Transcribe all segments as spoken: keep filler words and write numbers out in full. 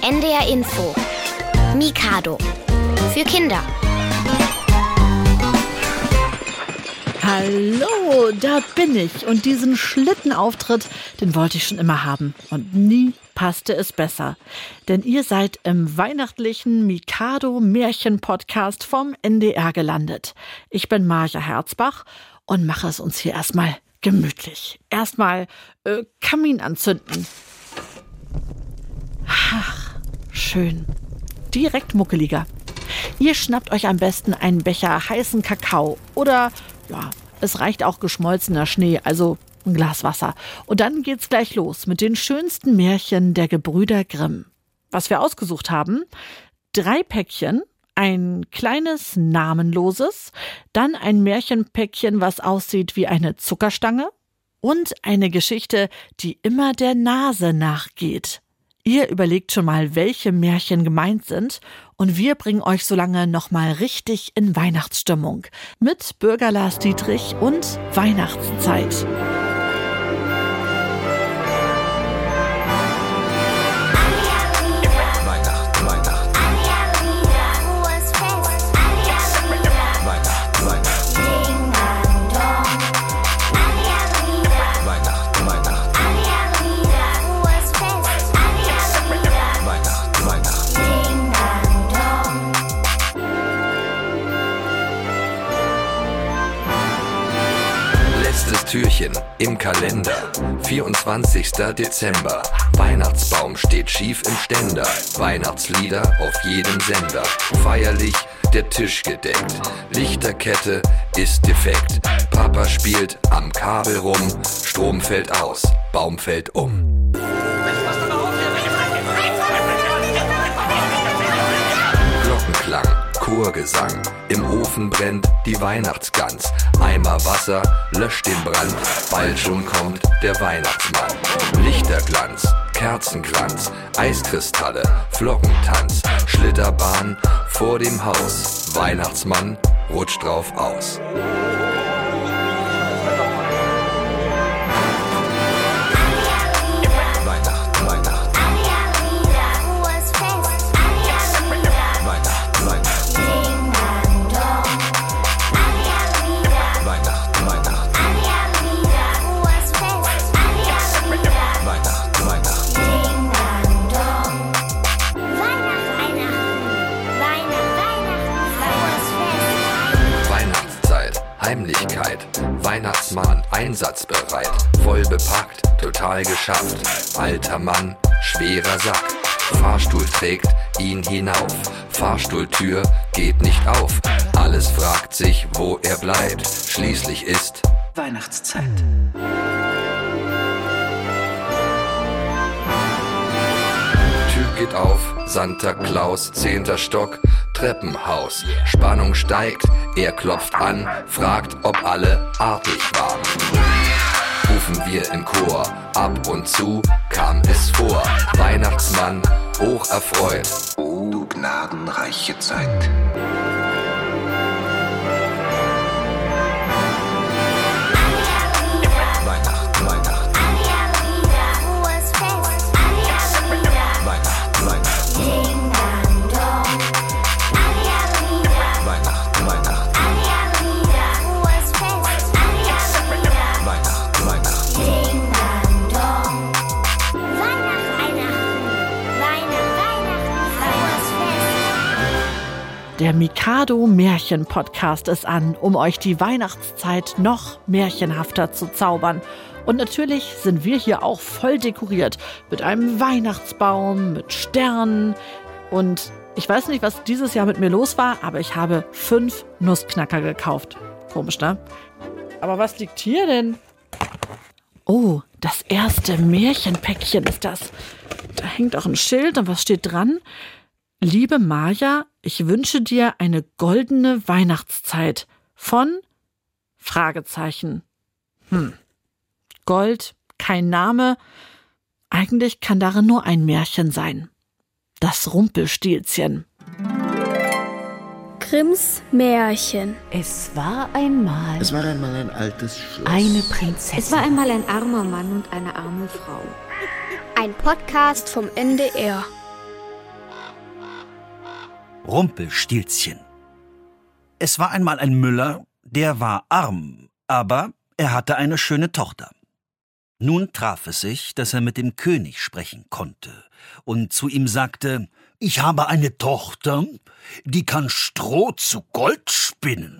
N D R Info. Mikado. Für Kinder. Hallo, da bin ich. Und diesen Schlittenauftritt, den wollte ich schon immer haben. Und nie passte es besser. Denn ihr seid im weihnachtlichen Mikado-Märchen-Podcast vom N D R gelandet. Ich bin Marja Herzbach und mache es uns hier erstmal gemütlich. Erstmal äh, Kamin anzünden. Ach, schön. Direkt muckeliger. Ihr schnappt euch am besten einen Becher heißen Kakao oder, ja, es reicht auch geschmolzener Schnee, also ein Glas Wasser. Und dann geht's gleich los mit den schönsten Märchen der Gebrüder Grimm. Was wir ausgesucht haben: drei Päckchen, ein kleines namenloses, dann ein Märchenpäckchen, was aussieht wie eine Zuckerstange und eine Geschichte, die immer der Nase nachgeht. Ihr überlegt schon mal, welche Märchen gemeint sind, und wir bringen euch so lange noch mal richtig in Weihnachtsstimmung mit Bürger Lars Dietrich und Weihnachtszeit. Türchen im Kalender, vierundzwanzigster Dezember. Weihnachtsbaum steht schief im Ständer, Weihnachtslieder auf jedem Sender. Feierlich der Tisch gedeckt, Lichterkette ist defekt. Papa spielt am Kabel rum, Strom fällt aus, Baum fällt um. Glockenklang, Chorgesang, im Ofen brennt die Weihnachtsgans. Eimer Wasser löscht den Brand, bald schon kommt der Weihnachtsmann. Lichterglanz, Kerzenglanz, Eiskristalle, Flockentanz, Schlitterbahn vor dem Haus. Weihnachtsmann rutscht drauf aus. Heimlichkeit, Weihnachtsmann einsatzbereit, voll bepackt, total geschafft, alter Mann, schwerer Sack, Fahrstuhl trägt ihn hinauf, Fahrstuhltür geht nicht auf, alles fragt sich, wo er bleibt, schließlich ist Weihnachtszeit. Tür geht auf, Santa Claus, zehnter Stock, Treppenhaus, Spannung steigt, er klopft an, fragt, ob alle artig waren. Rufen wir im Chor, ab und zu kam es vor, Weihnachtsmann, hoch erfreut. O du gnadenreiche Zeit. Der Mikado-Märchen-Podcast ist an, um euch die Weihnachtszeit noch märchenhafter zu zaubern. Und natürlich sind wir hier auch voll dekoriert mit einem Weihnachtsbaum, mit Sternen. Und ich weiß nicht, was dieses Jahr mit mir los war, aber ich habe fünf Nussknacker gekauft. Komisch, ne? Aber was liegt hier denn? Oh, das erste Märchenpäckchen ist das. Da hängt auch ein Schild und was steht dran? Liebe Marja, ich wünsche dir eine goldene Weihnachtszeit von Fragezeichen. Hm. Gold, kein Name. Eigentlich kann darin nur ein Märchen sein. Das Rumpelstilzchen. Grimms Märchen. Es war einmal... Es war einmal ein altes Schloss. Eine Prinzessin. Es war einmal ein armer Mann und eine arme Frau. Ein Podcast vom N D R. Rumpelstilzchen. Es war einmal ein Müller, der war arm, aber er hatte eine schöne Tochter. Nun traf es sich, dass er mit dem König sprechen konnte und zu ihm sagte: »Ich habe eine Tochter, die kann Stroh zu Gold spinnen.«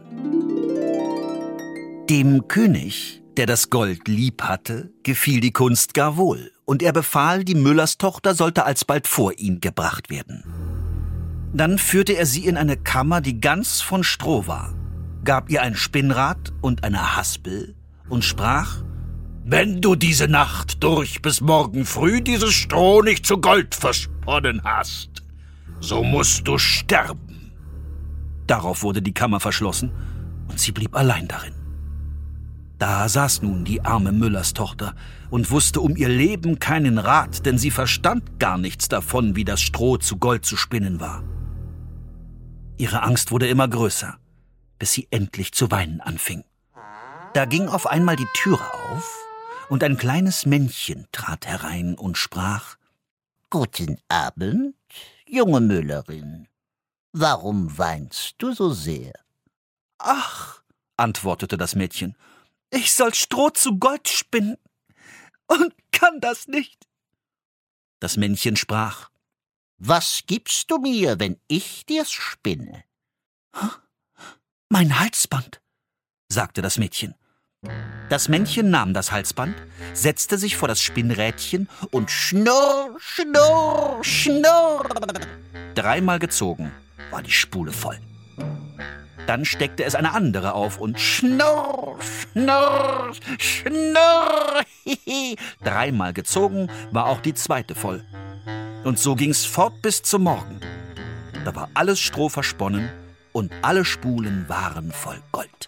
Dem König, der das Gold lieb hatte, gefiel die Kunst gar wohl, und er befahl, die Müllerstochter sollte alsbald vor ihn gebracht werden. Dann führte er sie in eine Kammer, die ganz von Stroh war, gab ihr ein Spinnrad und eine Haspel und sprach: »Wenn du diese Nacht durch bis morgen früh dieses Stroh nicht zu Gold versponnen hast, so musst du sterben.« Darauf wurde die Kammer verschlossen und sie blieb allein darin. Da saß nun die arme Müllerstochter und wusste um ihr Leben keinen Rat, denn sie verstand gar nichts davon, wie das Stroh zu Gold zu spinnen war. Ihre Angst wurde immer größer, bis sie endlich zu weinen anfing. Da ging auf einmal die Türe auf und ein kleines Männchen trat herein und sprach: »Guten Abend, junge Müllerin. Warum weinst du so sehr?« »Ach«, antwortete das Mädchen, »ich soll Stroh zu Gold spinnen und kann das nicht.« Das Männchen sprach: »Was gibst du mir, wenn ich dir's spinne?« »Mein Halsband«, sagte das Mädchen. Das Männchen nahm das Halsband, setzte sich vor das Spinnrädchen und schnurr, schnurr, schnurr. Dreimal gezogen war die Spule voll. Dann steckte es eine andere auf und schnurr, schnurr, schnurr. Dreimal gezogen war auch die zweite voll. Und so ging's fort bis zum Morgen. Da war alles Stroh versponnen und alle Spulen waren voll Gold.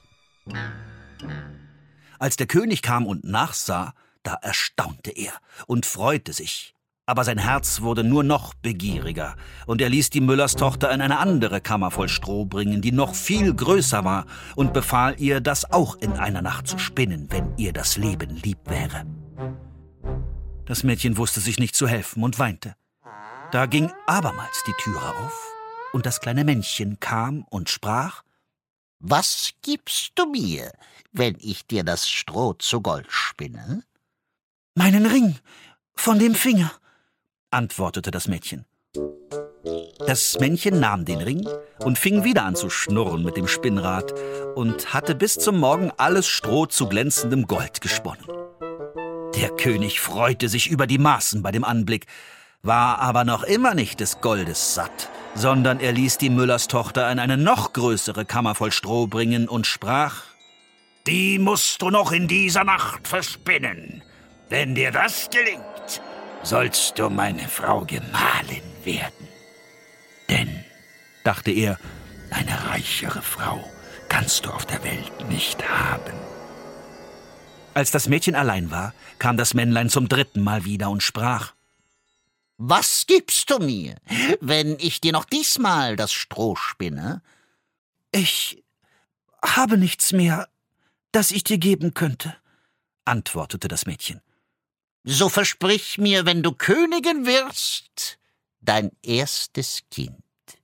Als der König kam und nachsah, da erstaunte er und freute sich. Aber sein Herz wurde nur noch begieriger, und er ließ die Müllerstochter in eine andere Kammer voll Stroh bringen, die noch viel größer war, und befahl ihr, das auch in einer Nacht zu spinnen, wenn ihr das Leben lieb wäre. Das Mädchen wusste sich nicht zu helfen und weinte. Da ging abermals die Türe auf, und das kleine Männchen kam und sprach: »Was gibst du mir, wenn ich dir das Stroh zu Gold spinne?« »Meinen Ring von dem Finger«, antwortete das Mädchen. Das Männchen nahm den Ring und fing wieder an zu schnurren mit dem Spinnrad und hatte bis zum Morgen alles Stroh zu glänzendem Gold gesponnen. Der König freute sich über die Maßen bei dem Anblick, war aber noch immer nicht des Goldes satt, sondern er ließ die Müllerstochter in eine noch größere Kammer voll Stroh bringen und sprach: »Die musst du noch in dieser Nacht verspinnen. Wenn dir das gelingt, sollst du meine Frau Gemahlin werden. Denn«, dachte er, »eine reichere Frau kannst du auf der Welt nicht haben.« Als das Mädchen allein war, kam das Männlein zum dritten Mal wieder und sprach: »Was gibst du mir, wenn ich dir noch diesmal das Stroh spinne?« »Ich habe nichts mehr, das ich dir geben könnte«, antwortete das Mädchen. »So versprich mir, wenn du Königin wirst, dein erstes Kind.«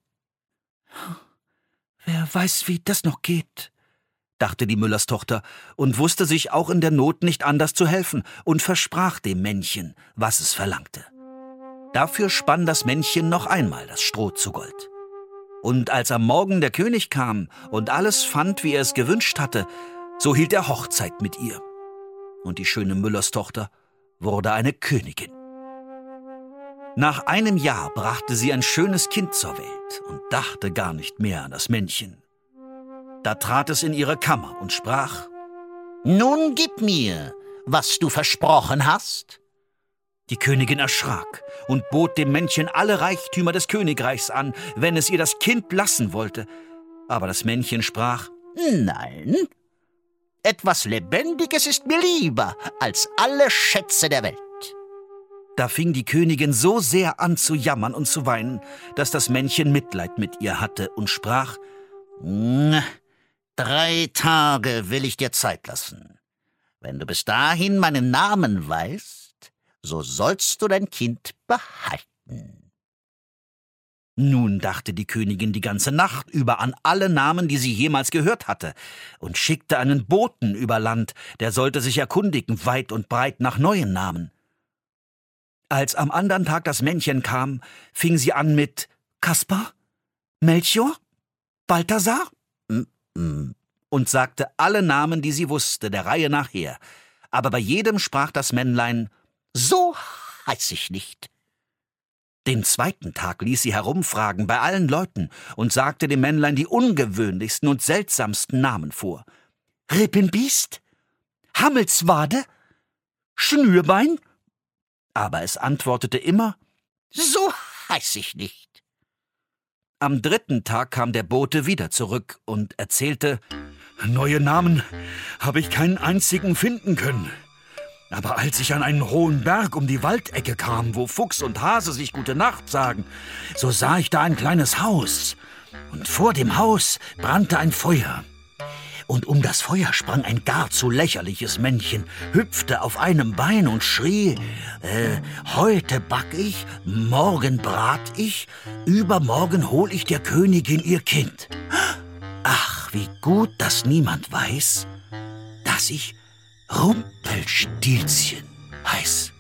»Wer weiß, wie das noch geht«, dachte die Müllerstochter und wusste sich auch in der Not nicht anders zu helfen und versprach dem Männchen, was es verlangte. Dafür spann das Männchen noch einmal das Stroh zu Gold. Und als am Morgen der König kam und alles fand, wie er es gewünscht hatte, so hielt er Hochzeit mit ihr. Und die schöne Müllerstochter wurde eine Königin. Nach einem Jahr brachte sie ein schönes Kind zur Welt und dachte gar nicht mehr an das Männchen. Da trat es in ihre Kammer und sprach: »Nun gib mir, was du versprochen hast.« Die Königin erschrak und bot dem Männchen alle Reichtümer des Königreichs an, wenn es ihr das Kind lassen wollte. Aber das Männchen sprach: »Nein, etwas Lebendiges ist mir lieber als alle Schätze der Welt.« Da fing die Königin so sehr an zu jammern und zu weinen, dass das Männchen Mitleid mit ihr hatte und sprach: »Drei Tage will ich dir Zeit lassen. Wenn du bis dahin meinen Namen weißt, so sollst du dein Kind behalten.« Nun dachte die Königin die ganze Nacht über an alle Namen, die sie jemals gehört hatte, und schickte einen Boten über Land, der sollte sich erkundigen, weit und breit nach neuen Namen. Als am andern Tag das Männchen kam, fing sie an mit Kaspar, Melchior, Balthasar und sagte alle Namen, die sie wusste, der Reihe nach her. Aber bei jedem sprach das Männlein, »So heiß ich nicht.« Den zweiten Tag ließ sie herumfragen bei allen Leuten und sagte dem Männlein die ungewöhnlichsten und seltsamsten Namen vor. »Rippenbiest? Hammelswade? Schnürbein?« Aber es antwortete immer, »So heiß ich nicht.« Am dritten Tag kam der Bote wieder zurück und erzählte, »Neue Namen habe ich keinen einzigen finden können. Aber als ich an einen hohen Berg um die Waldecke kam, wo Fuchs und Hase sich Gute Nacht sagen, so sah ich da ein kleines Haus. Und vor dem Haus brannte ein Feuer. Und um das Feuer sprang ein gar zu lächerliches Männchen, hüpfte auf einem Bein und schrie, äh, heute back ich, morgen brat ich, übermorgen hol ich der Königin ihr Kind. Ach, wie gut, dass niemand weiß, dass ich Rumpelstilzchen heiß.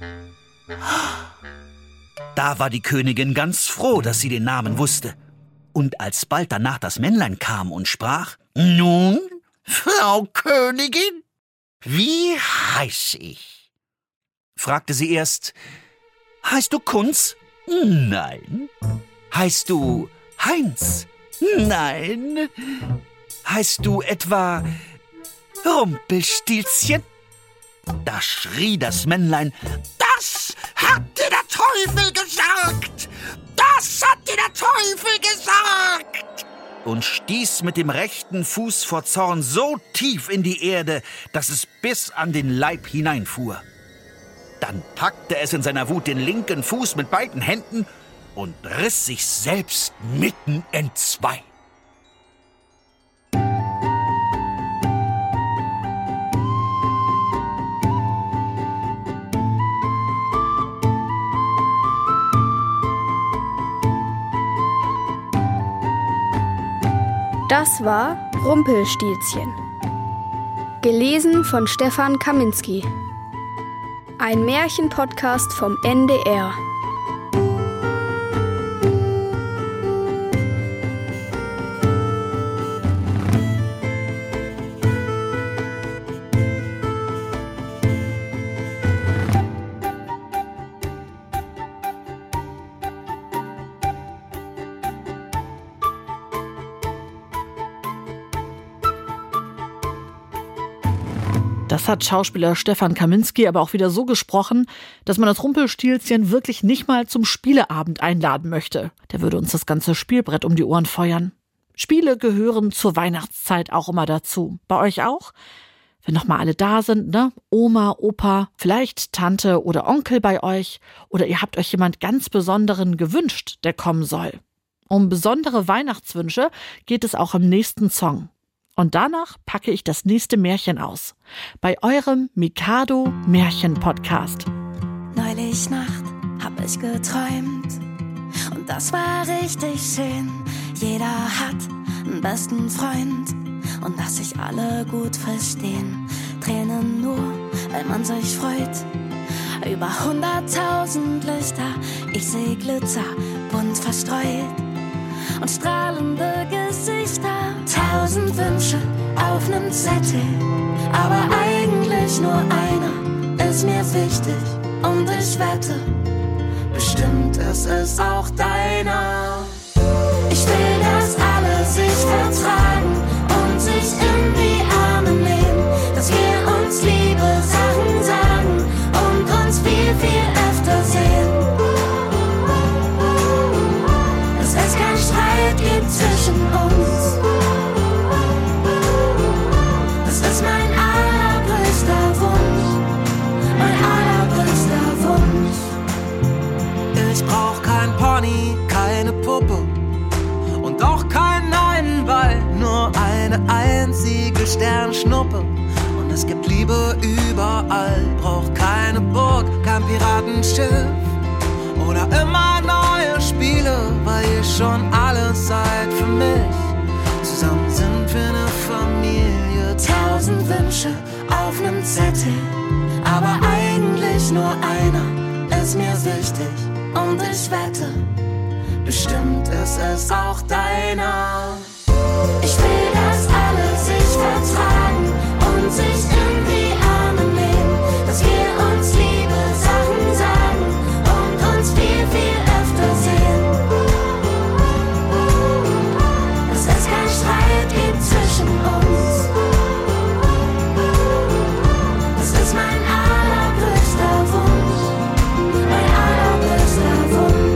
Da war die Königin ganz froh, dass sie den Namen wusste. Und als bald danach das Männlein kam und sprach, »Nun, Frau Königin, wie heiß ich?« fragte sie erst, »Heißt du Kunz?« »Nein.« »Heißt du Heinz?« »Nein.« »Heißt du etwa Rumpelstilzchen?« Da schrie das Männlein, »Das hat dir der Teufel gesagt! Das hat dir der Teufel gesagt!« und stieß mit dem rechten Fuß vor Zorn so tief in die Erde, dass es bis an den Leib hineinfuhr. Dann packte es in seiner Wut den linken Fuß mit beiden Händen und riss sich selbst mitten entzwei. Das war Rumpelstilzchen. Gelesen von Stefan Kaminski. Ein Märchenpodcast vom N D R. Das hat Schauspieler Stefan Kaminski aber auch wieder so gesprochen, dass man das Rumpelstilzchen wirklich nicht mal zum Spieleabend einladen möchte. Der würde uns das ganze Spielbrett um die Ohren feuern. Spiele gehören zur Weihnachtszeit auch immer dazu. Bei euch auch? Wenn noch mal alle da sind, ne? Oma, Opa, vielleicht Tante oder Onkel bei euch. Oder ihr habt euch jemand ganz Besonderen gewünscht, der kommen soll. Um besondere Weihnachtswünsche geht es auch im nächsten Song. Und danach packe ich das nächste Märchen aus. Bei eurem Mikado Märchen-Podcast. Neulich Nacht hab ich geträumt und das war richtig schön. Jeder hat einen besten Freund und dass sich alle gut verstehen. Tränen nur, weil man sich freut. Über hunderttausend Lichter, ich seh Glitzer, bunt verstreut. Und strahlende Gesichter, tausend Wünsche auf nem Zettel. Aber eigentlich nur einer ist mir wichtig und ich wette, bestimmt ist es auch deiner. Ich will, dass alle sich vertragen und sich in die Arme nehmen, dass wir uns liebe Sachen sagen und uns viel, viel öfter sehen. Dass es kein Streit gibt zwischen uns. Das ist mein allergrößter Wunsch, mein allergrößter Wunsch. Ich brauch kein Pony, keine Puppe und auch keinen einen Ball, nur eine einzige Sternschnuppe. Und es gibt Liebe überall, brauch keine Burg, kein Piratenschiff oder immer neue Spiele, weil ich schon auf nem Zettel, aber eigentlich nur einer ist mir wichtig. Und ich wette, bestimmt ist es auch deiner. Ich will, dass alle sich vertragen und sich in die Arme nehmen, dass wir uns liebe Sachen sagen und uns viel, viel öfter sehen. Dass es kein Streit gibt zwischen uns. Das ist mein allergrößter Wunsch, mein allergrößter Wunsch.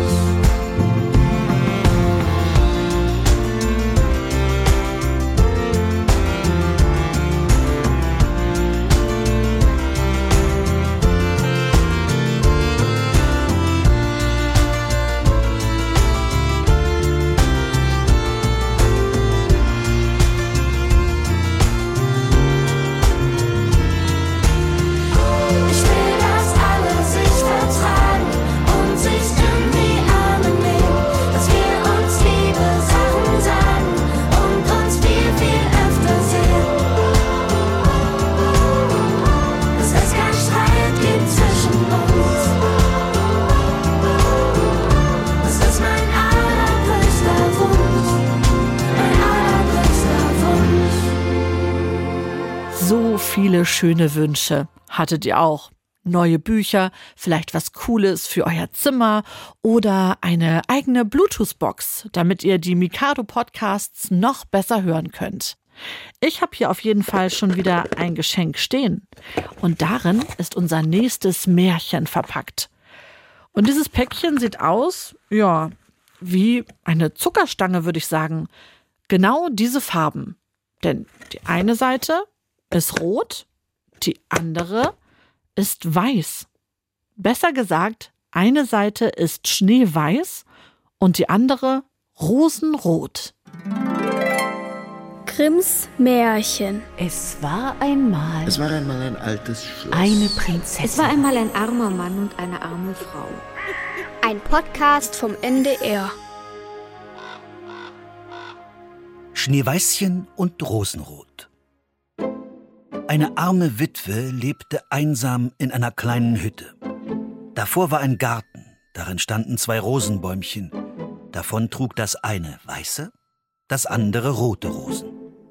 Viele schöne Wünsche hattet ihr auch. Neue Bücher, vielleicht was Cooles für euer Zimmer oder eine eigene Bluetooth-Box, damit ihr die Mikado-Podcasts noch besser hören könnt. Ich habe hier auf jeden Fall schon wieder ein Geschenk stehen. Und darin ist unser nächstes Märchen verpackt. Und dieses Päckchen sieht aus, ja, wie eine Zuckerstange, würde ich sagen. Genau diese Farben. Denn die eine Seite ist rot, die andere ist weiß. Besser gesagt, eine Seite ist schneeweiß und die andere rosenrot. Grimms Märchen. Es war einmal... Es war einmal ein altes Schloss. Eine Prinzessin. Es war einmal ein armer Mann und eine arme Frau. Ein Podcast vom N D R. Schneeweißchen und Rosenrot. Eine arme Witwe lebte einsam in einer kleinen Hütte. Davor war ein Garten, darin standen zwei Rosenbäumchen. Davon trug das eine weiße, das andere rote Rosen.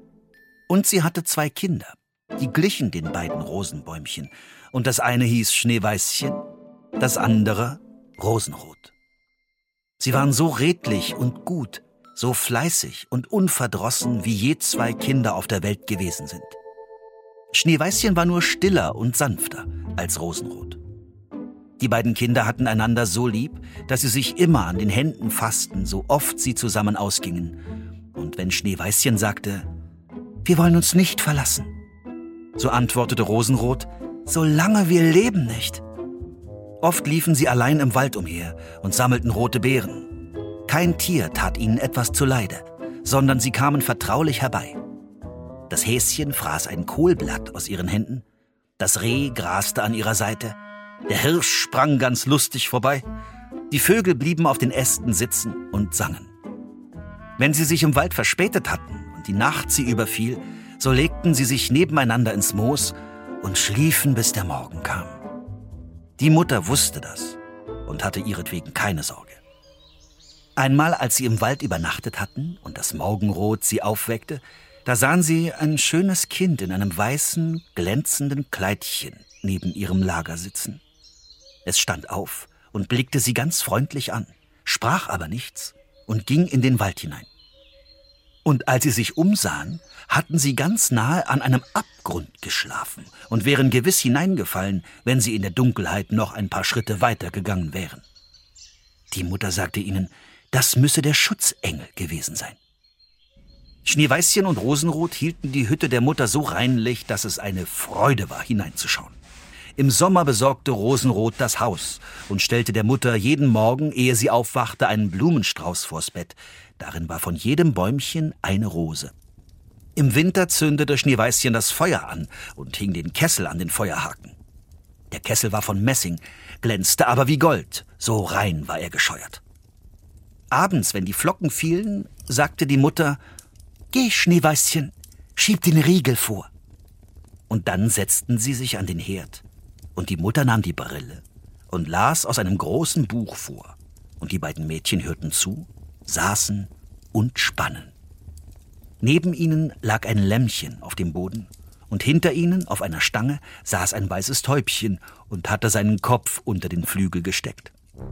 Und sie hatte zwei Kinder, die glichen den beiden Rosenbäumchen. Und das eine hieß Schneeweißchen, das andere Rosenrot. Sie waren so redlich und gut, so fleißig und unverdrossen, wie je zwei Kinder auf der Welt gewesen sind. Schneeweißchen war nur stiller und sanfter als Rosenrot. Die beiden Kinder hatten einander so lieb, dass sie sich immer an den Händen fassten, so oft sie zusammen ausgingen. Und wenn Schneeweißchen sagte, wir wollen uns nicht verlassen, so antwortete Rosenrot, solange wir leben nicht. Oft liefen sie allein im Wald umher und sammelten rote Beeren. Kein Tier tat ihnen etwas zuleide, sondern sie kamen vertraulich herbei. Das Häschen fraß ein Kohlblatt aus ihren Händen, das Reh graste an ihrer Seite, der Hirsch sprang ganz lustig vorbei, die Vögel blieben auf den Ästen sitzen und sangen. Wenn sie sich im Wald verspätet hatten und die Nacht sie überfiel, so legten sie sich nebeneinander ins Moos und schliefen, bis der Morgen kam. Die Mutter wusste das und hatte ihretwegen keine Sorge. Einmal, als sie im Wald übernachtet hatten und das Morgenrot sie aufweckte, da sahen sie ein schönes Kind in einem weißen, glänzenden Kleidchen neben ihrem Lager sitzen. Es stand auf und blickte sie ganz freundlich an, sprach aber nichts und ging in den Wald hinein. Und als sie sich umsahen, hatten sie ganz nahe an einem Abgrund geschlafen und wären gewiss hineingefallen, wenn sie in der Dunkelheit noch ein paar Schritte weiter gegangen wären. Die Mutter sagte ihnen, das müsse der Schutzengel gewesen sein. Schneeweißchen und Rosenrot hielten die Hütte der Mutter so reinlich, dass es eine Freude war, hineinzuschauen. Im Sommer besorgte Rosenrot das Haus und stellte der Mutter jeden Morgen, ehe sie aufwachte, einen Blumenstrauß vors Bett. Darin war von jedem Bäumchen eine Rose. Im Winter zündete Schneeweißchen das Feuer an und hing den Kessel an den Feuerhaken. Der Kessel war von Messing, glänzte aber wie Gold, so rein war er gescheuert. Abends, wenn die Flocken fielen, sagte die Mutter, »Geh, Schneeweißchen, schieb den Riegel vor.« Und dann setzten sie sich an den Herd, und die Mutter nahm die Brille und las aus einem großen Buch vor. Und die beiden Mädchen hörten zu, saßen und spannen. Neben ihnen lag ein Lämmchen auf dem Boden, und hinter ihnen auf einer Stange saß ein weißes Täubchen und hatte seinen Kopf unter den Flügel gesteckt.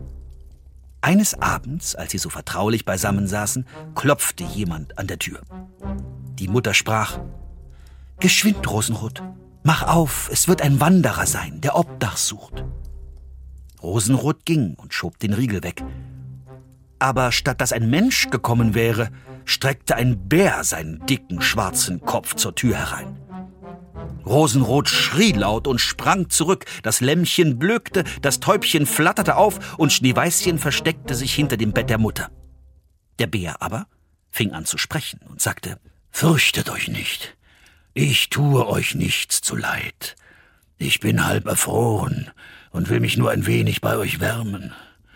Eines Abends, als sie so vertraulich beisammen saßen, klopfte jemand an der Tür. Die Mutter sprach: »Geschwind, Rosenrot, mach auf, es wird ein Wanderer sein, der Obdach sucht.« Rosenrot ging und schob den Riegel weg. Aber statt dass ein Mensch gekommen wäre, streckte ein Bär seinen dicken, schwarzen Kopf zur Tür herein. Rosenrot schrie laut und sprang zurück, das Lämmchen blökte, das Täubchen flatterte auf und Schneeweißchen versteckte sich hinter dem Bett der Mutter. Der Bär aber fing an zu sprechen und sagte: »Fürchtet euch nicht, ich tue euch nichts zuleid. Ich bin halb erfroren und will mich nur ein wenig bei euch wärmen.«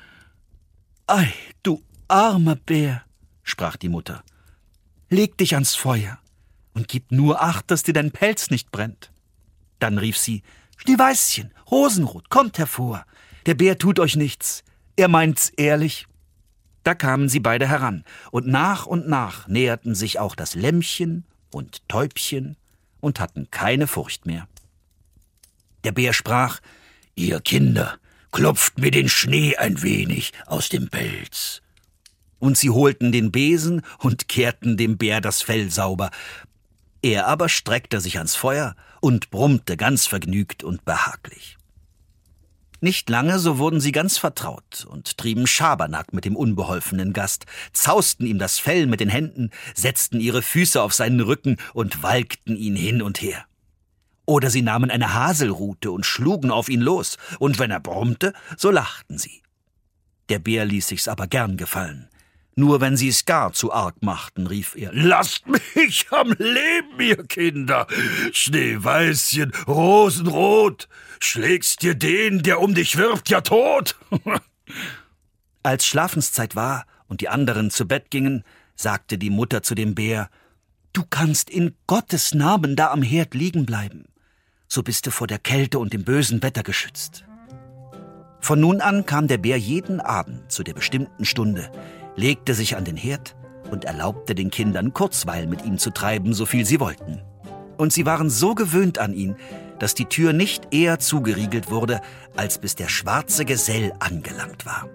»Ei, du armer Bär«, sprach die Mutter, »leg dich ans Feuer und gib nur Acht, dass dir dein Pelz nicht brennt.« Dann rief sie: »Schneeweißchen, Rosenrot, kommt hervor. Der Bär tut euch nichts. Er meint's ehrlich.« Da kamen sie beide heran, und nach und nach näherten sich auch das Lämmchen und Täubchen und hatten keine Furcht mehr. Der Bär sprach: »Ihr Kinder, klopft mir den Schnee ein wenig aus dem Pelz.« Und sie holten den Besen und kehrten dem Bär das Fell sauber. Er aber streckte sich ans Feuer und brummte ganz vergnügt und behaglich. Nicht lange, so wurden sie ganz vertraut und trieben Schabernack mit dem unbeholfenen Gast, zausten ihm das Fell mit den Händen, setzten ihre Füße auf seinen Rücken und walkten ihn hin und her. Oder sie nahmen eine Haselrute und schlugen auf ihn los, und wenn er brummte, so lachten sie. Der Bär ließ sich's aber gern gefallen. Nur wenn sie es gar zu arg machten, rief er: »Lasst mich am Leben, ihr Kinder! Schneeweißchen, Rosenrot, schlägst dir den, der um dich wirft, ja tot!« Als Schlafenszeit war und die anderen zu Bett gingen, sagte die Mutter zu dem Bär: »Du kannst in Gottes Namen da am Herd liegen bleiben. So bist du vor der Kälte und dem bösen Wetter geschützt.« Von nun an kam der Bär jeden Abend zu der bestimmten Stunde, legte sich an den Herd und erlaubte den Kindern Kurzweil mit ihm zu treiben, so viel sie wollten. Und sie waren so gewöhnt an ihn, dass die Tür nicht eher zugeriegelt wurde, als bis der schwarze Gesell angelangt war.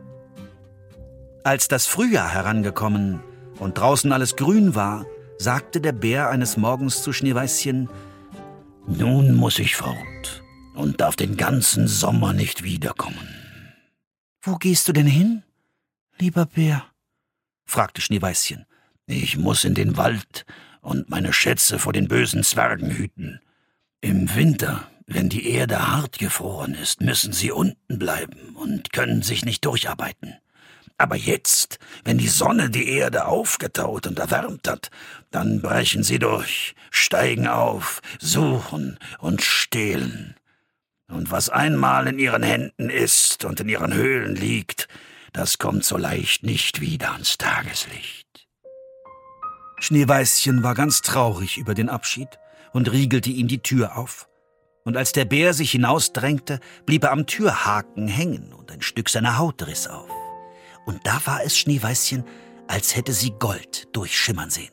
Als das Frühjahr herangekommen und draußen alles grün war, sagte der Bär eines Morgens zu Schneeweißchen: »Nun muss ich fort und darf den ganzen Sommer nicht wiederkommen.« »Wo gehst du denn hin, lieber Bär?« fragte Schneeweißchen. »Ich muss in den Wald und meine Schätze vor den bösen Zwergen hüten. Im Winter, wenn die Erde hart gefroren ist, müssen sie unten bleiben und können sich nicht durcharbeiten. Aber jetzt, wenn die Sonne die Erde aufgetaut und erwärmt hat, dann brechen sie durch, steigen auf, suchen und stehlen. Und was einmal in ihren Händen ist und in ihren Höhlen liegt, das kommt so leicht nicht wieder ans Tageslicht.« Schneeweißchen war ganz traurig über den Abschied und riegelte ihm die Tür auf. Und als der Bär sich hinausdrängte, blieb er am Türhaken hängen und ein Stück seiner Haut riss auf. Und da war es Schneeweißchen, als hätte sie Gold durchschimmern sehen.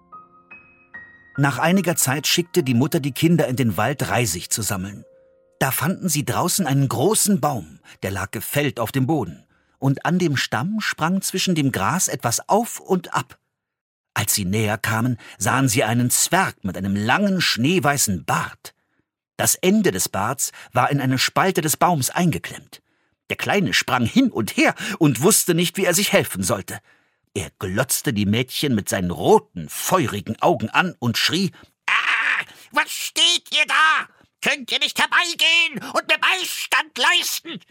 Nach einiger Zeit schickte die Mutter die Kinder in den Wald Reisig zu sammeln. Da fanden sie draußen einen großen Baum, der lag gefällt auf dem Boden. Und an dem Stamm sprang zwischen dem Gras etwas auf und ab. Als sie näher kamen, sahen sie einen Zwerg mit einem langen, schneeweißen Bart. Das Ende des Barts war in eine Spalte des Baums eingeklemmt. Der Kleine sprang hin und her und wusste nicht, wie er sich helfen sollte. Er glotzte die Mädchen mit seinen roten, feurigen Augen an und schrie: »Ah, was steht ihr da? Könnt ihr nicht herbeigehen und mir Beistand leisten?«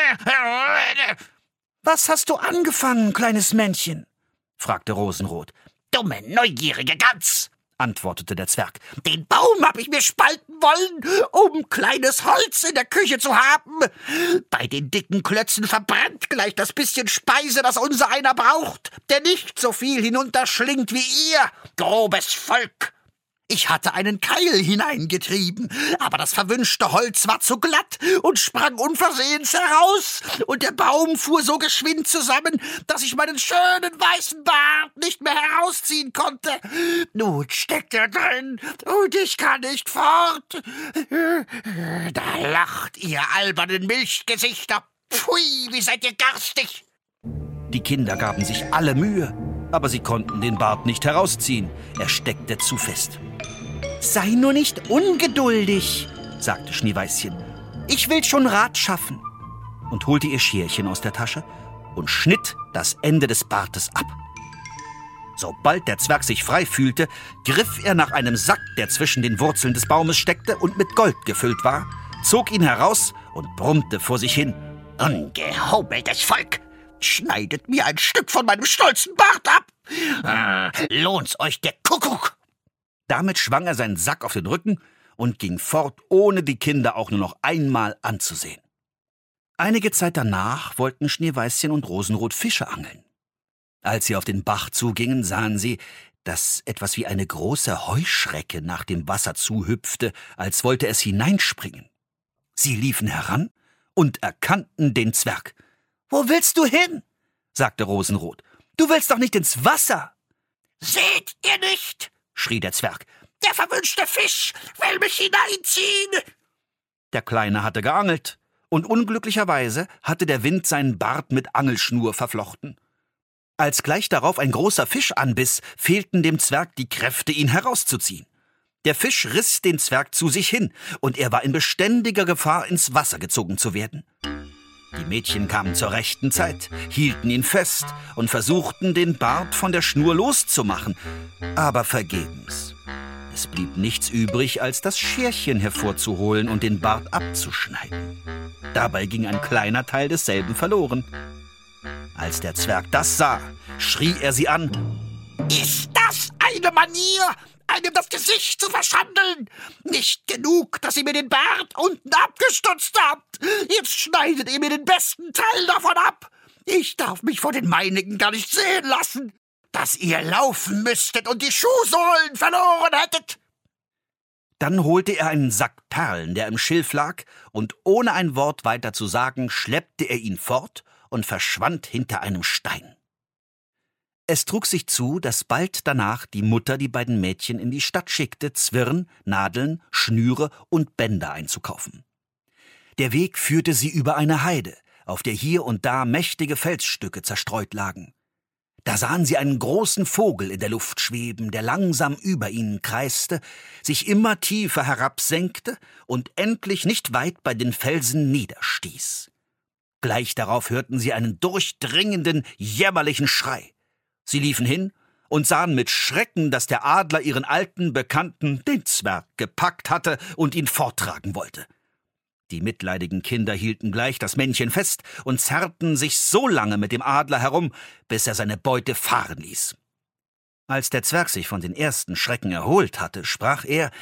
»Was hast du angefangen, kleines Männchen?« fragte Rosenrot. »Dumme, neugierige Gans«, antwortete der Zwerg. »Den Baum hab ich mir spalten wollen, um kleines Holz in der Küche zu haben. Bei den dicken Klötzen verbrennt gleich das bisschen Speise, das unser einer braucht, der nicht so viel hinunterschlingt wie ihr, grobes Volk. Ich hatte einen Keil hineingetrieben, aber das verwünschte Holz war zu glatt und sprang unversehens heraus, und der Baum fuhr so geschwind zusammen, dass ich meinen schönen weißen Bart nicht mehr herausziehen konnte. Nun steckt er drin, und ich kann nicht fort. Da lacht ihr albernen Milchgesichter. Pfui, wie seid ihr garstig! Die Kinder gaben sich alle Mühe, aber sie konnten den Bart nicht herausziehen. Er steckte zu fest. »Sei nur nicht ungeduldig«, sagte Schneeweißchen. »Ich will schon Rat schaffen«, und holte ihr Scherchen aus der Tasche und schnitt das Ende des Bartes ab. Sobald der Zwerg sich frei fühlte, griff er nach einem Sack, der zwischen den Wurzeln des Baumes steckte und mit Gold gefüllt war, zog ihn heraus und brummte vor sich hin. »Ungehobeltes Volk! Schneidet mir ein Stück von meinem stolzen Bart ab! Ah, lohnt's euch der Kuckuck!« Damit schwang er seinen Sack auf den Rücken und ging fort, ohne die Kinder auch nur noch einmal anzusehen. Einige Zeit danach wollten Schneeweißchen und Rosenrot Fische angeln. Als sie auf den Bach zugingen, sahen sie, dass etwas wie eine große Heuschrecke nach dem Wasser zuhüpfte, als wollte es hineinspringen. Sie liefen heran und erkannten den Zwerg. »Wo willst du hin?« sagte Rosenrot. »Du willst doch nicht ins Wasser!« »Seht ihr nicht?« schrie der Zwerg. »Der verwünschte Fisch will mich hineinziehen!« Der Kleine hatte geangelt, und unglücklicherweise hatte der Wind seinen Bart mit Angelschnur verflochten. Als gleich darauf ein großer Fisch anbiss, fehlten dem Zwerg die Kräfte, ihn herauszuziehen. Der Fisch riss den Zwerg zu sich hin, und er war in beständiger Gefahr, ins Wasser gezogen zu werden. Die Mädchen kamen zur rechten Zeit, hielten ihn fest und versuchten, den Bart von der Schnur loszumachen, aber vergebens. Es blieb nichts übrig, als das Scherchen hervorzuholen und den Bart abzuschneiden. Dabei ging ein kleiner Teil desselben verloren. Als der Zwerg das sah, schrie er sie an. »Ist das eine Manier, einem das Gesicht zu verschandeln? Nicht genug, dass ihr mir den Bart unten abgestutzt habt. Jetzt schneidet ihr mir den besten Teil davon ab. Ich darf mich vor den meinigen gar nicht sehen lassen, dass ihr laufen müsstet und die Schuhsohlen verloren hättet.« Dann holte er einen Sack Perlen, der im Schilf lag, und ohne ein Wort weiter zu sagen, schleppte er ihn fort und verschwand hinter einem Stein. Es trug sich zu, dass bald danach die Mutter die beiden Mädchen in die Stadt schickte, Zwirn, Nadeln, Schnüre und Bänder einzukaufen. Der Weg führte sie über eine Heide, auf der hier und da mächtige Felsstücke zerstreut lagen. Da sahen sie einen großen Vogel in der Luft schweben, der langsam über ihnen kreiste, sich immer tiefer herabsenkte und endlich nicht weit bei den Felsen niederstieß. Gleich darauf hörten sie einen durchdringenden, jämmerlichen Schrei. Sie liefen hin und sahen mit Schrecken, dass der Adler ihren alten Bekannten, den Zwerg, gepackt hatte und ihn forttragen wollte. Die mitleidigen Kinder hielten gleich das Männchen fest und zerrten sich so lange mit dem Adler herum, bis er seine Beute fahren ließ. Als der Zwerg sich von den ersten Schrecken erholt hatte, sprach er,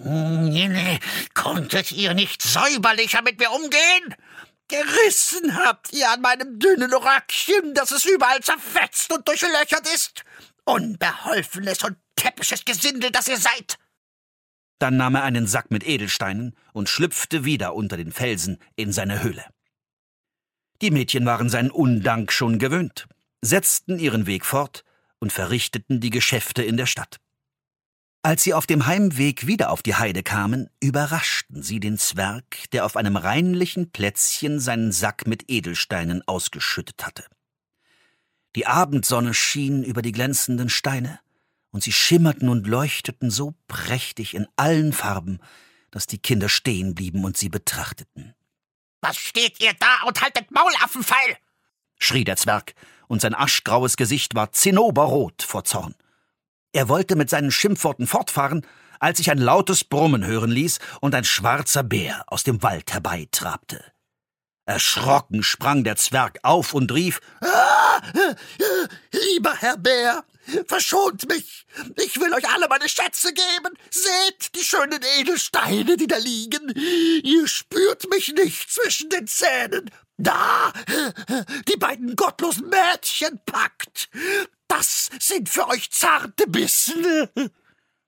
»Konntet ihr nicht säuberlicher mit mir umgehen? Gerissen habt ihr an meinem dünnen Röckchen, dass es überall zerfetzt und durchlöchert ist. Unbeholfenes und täppisches Gesindel, das ihr seid.« Dann nahm er einen Sack mit Edelsteinen und schlüpfte wieder unter den Felsen in seine Höhle. Die Mädchen waren seinen Undank schon gewöhnt, setzten ihren Weg fort und verrichteten die Geschäfte in der Stadt. Als sie auf dem Heimweg wieder auf die Heide kamen, überraschten sie den Zwerg, der auf einem reinlichen Plätzchen seinen Sack mit Edelsteinen ausgeschüttet hatte. Die Abendsonne schien über die glänzenden Steine, und sie schimmerten und leuchteten so prächtig in allen Farben, dass die Kinder stehen blieben und sie betrachteten. »Was steht ihr da und haltet Maul, Affenfeil?« schrie der Zwerg, und sein aschgraues Gesicht war zinnoberrot vor Zorn. Er wollte mit seinen Schimpfworten fortfahren, als sich ein lautes Brummen hören ließ und ein schwarzer Bär aus dem Wald herbeitrabte. Erschrocken sprang der Zwerg auf und rief, ah, »Lieber Herr Bär, verschont mich! Ich will euch alle meine Schätze geben! Seht die schönen Edelsteine, die da liegen! Ihr spürt mich nicht zwischen den Zähnen! Da, die beiden gottlosen Mädchen packt! Das sind für euch zarte Bissen!«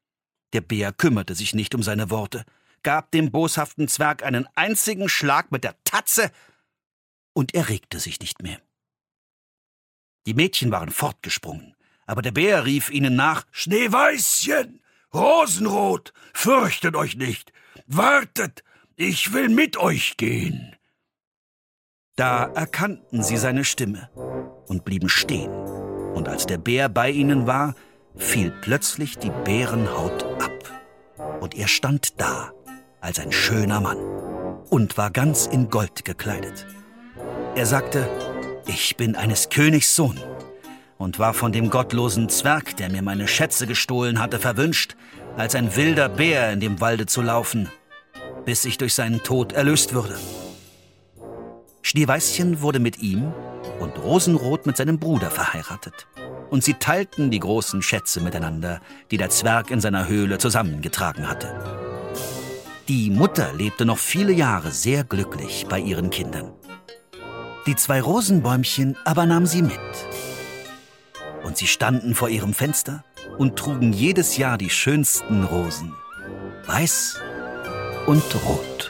Der Bär kümmerte sich nicht um seine Worte, gab dem boshaften Zwerg einen einzigen Schlag mit der Tatze und er regte sich nicht mehr. Die Mädchen waren fortgesprungen, aber der Bär rief ihnen nach: »Schneeweißchen, Rosenrot, fürchtet euch nicht, wartet, ich will mit euch gehen.« Da erkannten sie seine Stimme und blieben stehen, und als der Bär bei ihnen war, fiel plötzlich die Bärenhaut ab, und er stand da als ein schöner Mann und war ganz in Gold gekleidet. Er sagte: »Ich bin eines Königs Sohn und war von dem gottlosen Zwerg, der mir meine Schätze gestohlen hatte, verwünscht, als ein wilder Bär in dem Walde zu laufen, bis ich durch seinen Tod erlöst würde.« Schneeweißchen wurde mit ihm und Rosenrot mit seinem Bruder verheiratet. Und sie teilten die großen Schätze miteinander, die der Zwerg in seiner Höhle zusammengetragen hatte. Die Mutter lebte noch viele Jahre sehr glücklich bei ihren Kindern. Die zwei Rosenbäumchen aber nahm sie mit. Und sie standen vor ihrem Fenster und trugen jedes Jahr die schönsten Rosen, weiß und rot.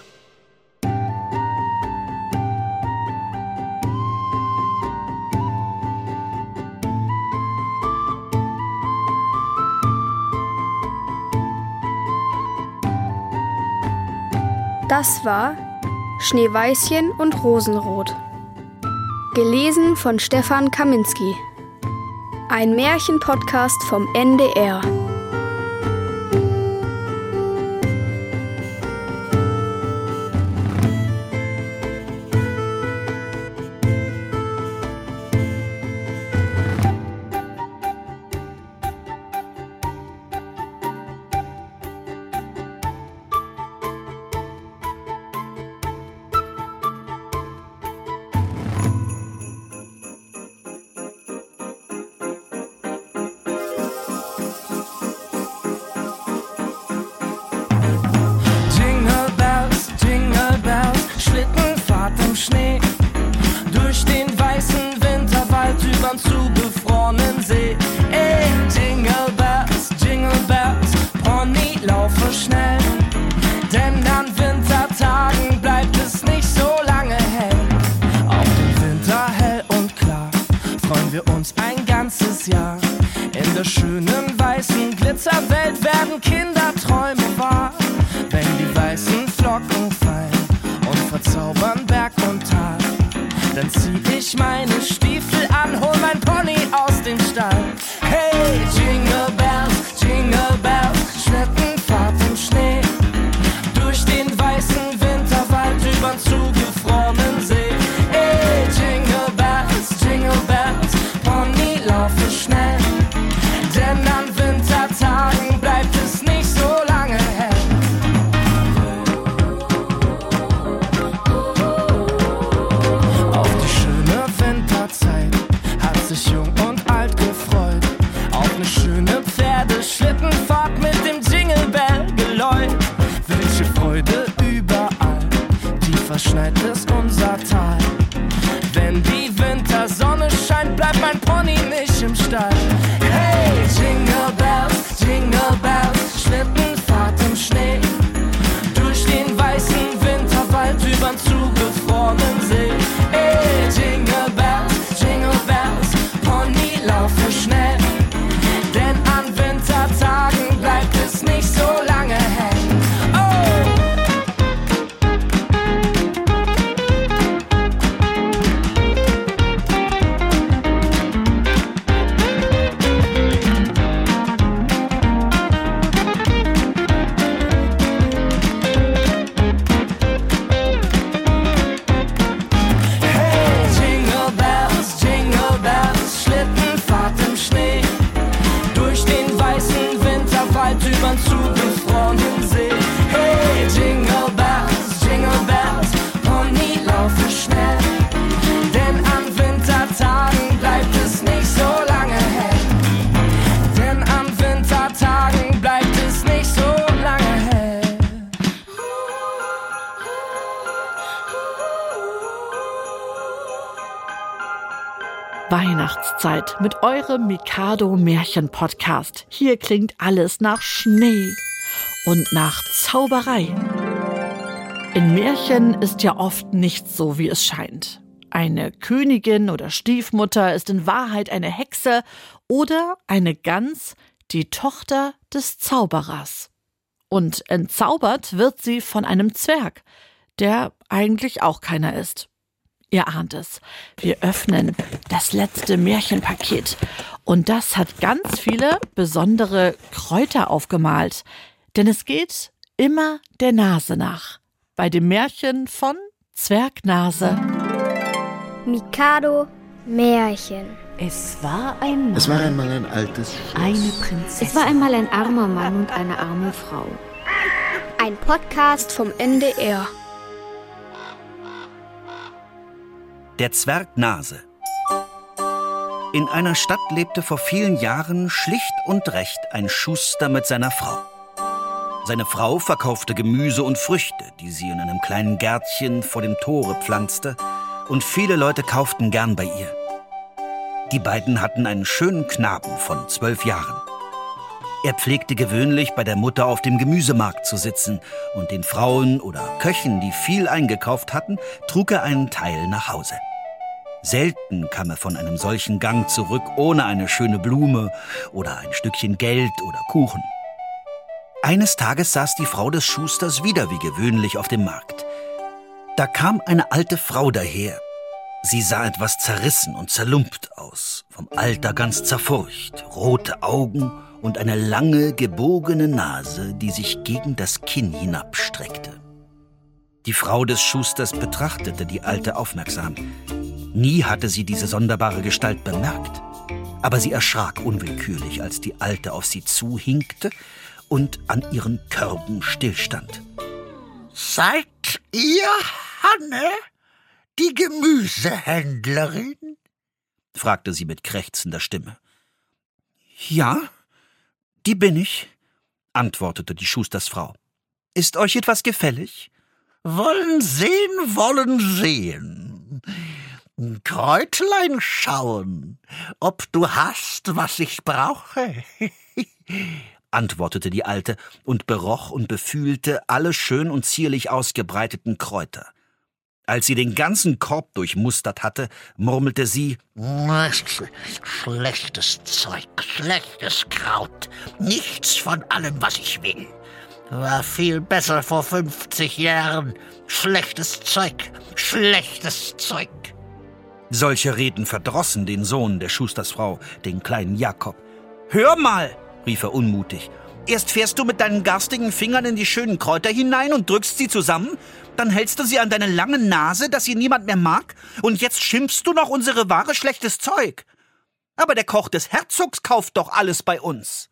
Das war Schneeweißchen und Rosenrot. Gelesen von Stefan Kaminski. Ein Märchenpodcast vom N D R. Zugefrorenen See. Ey, Jingle Bells, Jingle Bells, Pony, laufe schnell, denn an Wintertagen bleibt es nicht so lange hell. Auf den Winter hell und klar freuen wir uns ein ganzes Jahr. In der schönen weißen Glitzerwelt werden Kinderträume wahr, wenn die weißen Flocken fallen und verzaubern Berg und Tal. Dann zieh ich meine Stiefel an, hol mein Pony aus dem Stall. Hey, Jingle Bells, Jingle Bells, Schlittenfahrt im Schnee, durch den weißen Winterwald übern zugefrorenen See. Hey, Jingle Bells, Jingle Bells, Pony, laufe schnell, denn an Wintertagen bleibt es nicht so lange hell. Jung und alt gefreut auf eine schöne Pferdeschlittenfahrt mit dem Jingle Bell Geläut. Welche Freude überall, tief verschneit ist unser Tal. Wenn die Wintersonne scheint, bleibt mein Pony nicht im Stall. Hey, Jingle Bells, Jingle Bells, Schlittenfahrt im Schnee, durch den weißen Winterwald übern zugefrorenen See. Hey, Jingle Bells, Jingle Bells, Pony, laufe schnell, denn an Wintertagen bleibt es nicht so lange hell. Oh! Hey, Jingle Bells, Jingle Bells, Schlittenfahrt im Schnee, durch den weißen Winterwald übern zugefrorenen See. Hey, Jingle Bells, Jingle Bells, Pony, laufe schnell, denn an Wintertagen bleibt es nicht so lange hell. Denn an Wintertagen bleibt es nicht so lange hell. Weihnachtszeit mit eurem Mikado Märchen Podcast. Hier klingt alles nach Schnee. und nach Zauberei. In Märchen ist ja oft nicht so, wie es scheint. Eine Königin oder Stiefmutter ist in Wahrheit eine Hexe oder eine Gans, die Tochter des Zauberers. Und entzaubert wird sie von einem Zwerg, der eigentlich auch keiner ist. Ihr ahnt es, wir öffnen das letzte Märchenpaket und das hat ganz viele besondere Kräuter aufgemalt, denn es geht immer der Nase nach, bei dem Märchen von Zwergnase. Mikado Märchen. Es war einmal... Es war einmal ein altes Schloss. Eine Prinzessin. Es war einmal ein armer Mann und eine arme Frau. Ein Podcast vom N D R. Der Zwerg Nase. In einer Stadt lebte vor vielen Jahren schlicht und recht ein Schuster mit seiner Frau. Seine Frau verkaufte Gemüse und Früchte, die sie in einem kleinen Gärtchen vor dem Tore pflanzte, und viele Leute kauften gern bei ihr. Die beiden hatten einen schönen Knaben von zwölf Jahren. Er pflegte gewöhnlich bei der Mutter auf dem Gemüsemarkt zu sitzen und den Frauen oder Köchen, die viel eingekauft hatten, trug er einen Teil nach Hause. Selten kam er von einem solchen Gang zurück ohne eine schöne Blume oder ein Stückchen Geld oder Kuchen. Eines Tages saß die Frau des Schusters wieder wie gewöhnlich auf dem Markt. Da kam eine alte Frau daher. Sie sah etwas zerrissen und zerlumpt aus, vom Alter ganz zerfurcht, rote Augen und eine lange, gebogene Nase, die sich gegen das Kinn hinabstreckte. Die Frau des Schusters betrachtete die Alte aufmerksam. Nie hatte sie diese sonderbare Gestalt bemerkt. Aber sie erschrak unwillkürlich, als die Alte auf sie zuhinkte und an ihren Körben stillstand. Seid ihr Hanne, die Gemüsehändlerin? Fragte sie mit krächzender Stimme. Ja, die bin ich, antwortete die Schustersfrau. Ist euch etwas gefällig? Wollen sehen, wollen sehen. Kräutlein schauen, ob du hast, was ich brauche, antwortete die Alte und beroch und befühlte alle schön und zierlich ausgebreiteten Kräuter. Als sie den ganzen Korb durchmustert hatte, murmelte sie: Schlechtes Zeug, schlechtes Kraut, nichts von allem, was ich will. War viel besser vor fünfzig Jahren. Schlechtes Zeug, schlechtes Zeug. Solche Reden verdrossen den Sohn der Schustersfrau, den kleinen Jakob. »Hör mal«, rief er unmutig, »erst fährst du mit deinen garstigen Fingern in die schönen Kräuter hinein und drückst sie zusammen, dann hältst du sie an deine lange Nase, dass sie niemand mehr mag, und jetzt schimpfst du noch unsere Ware schlechtes Zeug. Aber der Koch des Herzogs kauft doch alles bei uns.«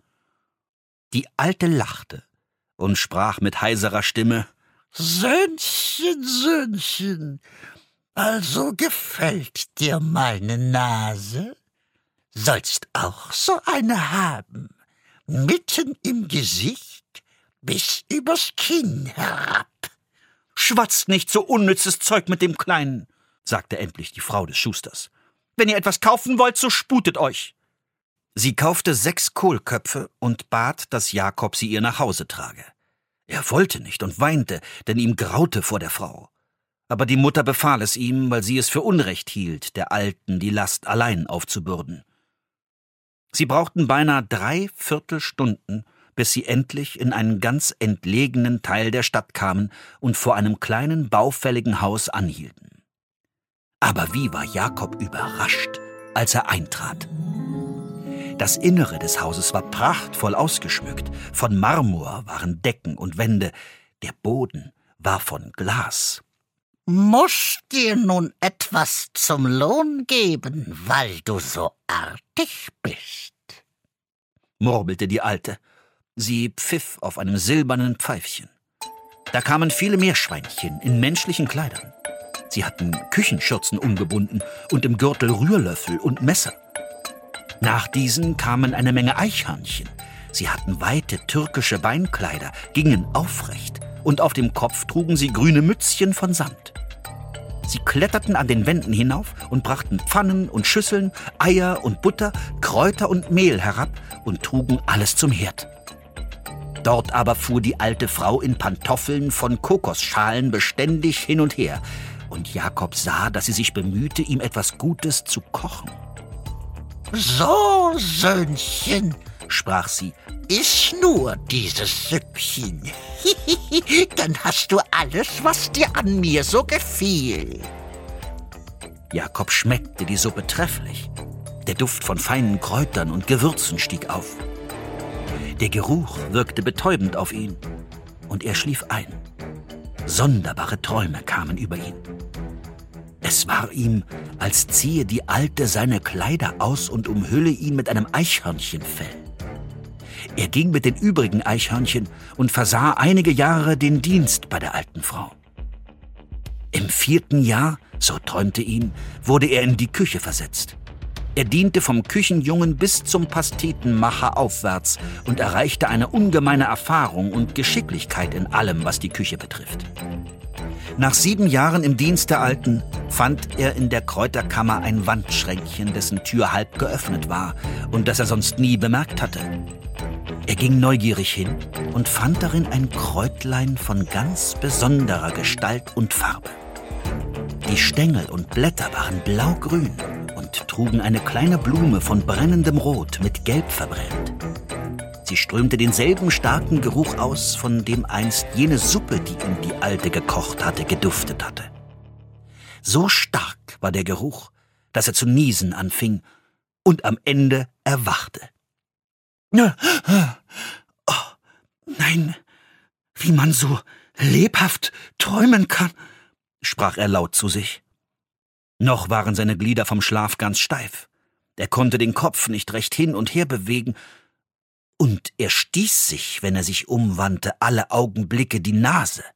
Die Alte lachte und sprach mit heiserer Stimme: »Söhnchen, Söhnchen, also gefällt dir meine Nase? Sollst auch so eine haben, mitten im Gesicht bis übers Kinn herab.« »Schwatzt nicht so unnützes Zeug mit dem Kleinen«, sagte endlich die Frau des Schusters. »Wenn ihr etwas kaufen wollt, so sputet euch.« Sie kaufte sechs Kohlköpfe und bat, dass Jakob sie ihr nach Hause trage. Er wollte nicht und weinte, denn ihm graute vor der Frau. Aber die Mutter befahl es ihm, weil sie es für Unrecht hielt, der Alten die Last allein aufzubürden. Sie brauchten beinahe drei Viertelstunden, bis sie endlich in einen ganz entlegenen Teil der Stadt kamen und vor einem kleinen, baufälligen Haus anhielten. Aber wie war Jakob überrascht, als er eintrat. Das Innere des Hauses war prachtvoll ausgeschmückt. Von Marmor waren Decken und Wände. Der Boden war von Glas. »Muß dir nun etwas zum Lohn geben, weil du so artig bist?« murmelte die Alte. Sie pfiff auf einem silbernen Pfeifchen. Da kamen viele Meerschweinchen in menschlichen Kleidern. Sie hatten Küchenschürzen umgebunden und im Gürtel Rührlöffel und Messer. Nach diesen kamen eine Menge Eichhörnchen. Sie hatten weite türkische Beinkleider, gingen aufrecht, und auf dem Kopf trugen sie grüne Mützchen von Samt. Sie kletterten an den Wänden hinauf und brachten Pfannen und Schüsseln, Eier und Butter, Kräuter und Mehl herab und trugen alles zum Herd. Dort aber fuhr die alte Frau in Pantoffeln von Kokosschalen beständig hin und her, und Jakob sah, dass sie sich bemühte, ihm etwas Gutes zu kochen. »So, Söhnchen«, sprach sie, »iss nur dieses Süppchen. Dann hast du alles, was dir an mir so gefiel.« Jakob schmeckte die Suppe trefflich. Der Duft von feinen Kräutern und Gewürzen stieg auf. Der Geruch wirkte betäubend auf ihn, und er schlief ein. Sonderbare Träume kamen über ihn. Es war ihm, als ziehe die Alte seine Kleider aus und umhülle ihn mit einem Eichhörnchenfell. Er ging mit den übrigen Eichhörnchen und versah einige Jahre den Dienst bei der alten Frau. Im vierten Jahr, so träumte ihn, wurde er in die Küche versetzt. Er diente vom Küchenjungen bis zum Pastetenmacher aufwärts und erreichte eine ungemeine Erfahrung und Geschicklichkeit in allem, was die Küche betrifft. Nach sieben Jahren im Dienst der Alten fand er in der Kräuterkammer ein Wandschränkchen, dessen Tür halb geöffnet war und das er sonst nie bemerkt hatte. Er ging neugierig hin und fand darin ein Kräutlein von ganz besonderer Gestalt und Farbe. Die Stängel und Blätter waren blaugrün und trugen eine kleine Blume von brennendem Rot mit Gelb verbrämt. Sie strömte denselben starken Geruch aus, von dem einst jene Suppe, die ihm die Alte gekocht hatte, geduftet hatte. So stark war der Geruch, dass er zu niesen anfing und am Ende erwachte. Oh, nein, wie man so lebhaft träumen kann, sprach er laut zu sich. Noch waren seine Glieder vom Schlaf ganz steif. Er konnte den Kopf nicht recht hin und her bewegen, und er stieß sich, wenn er sich umwandte, alle Augenblicke die Nase.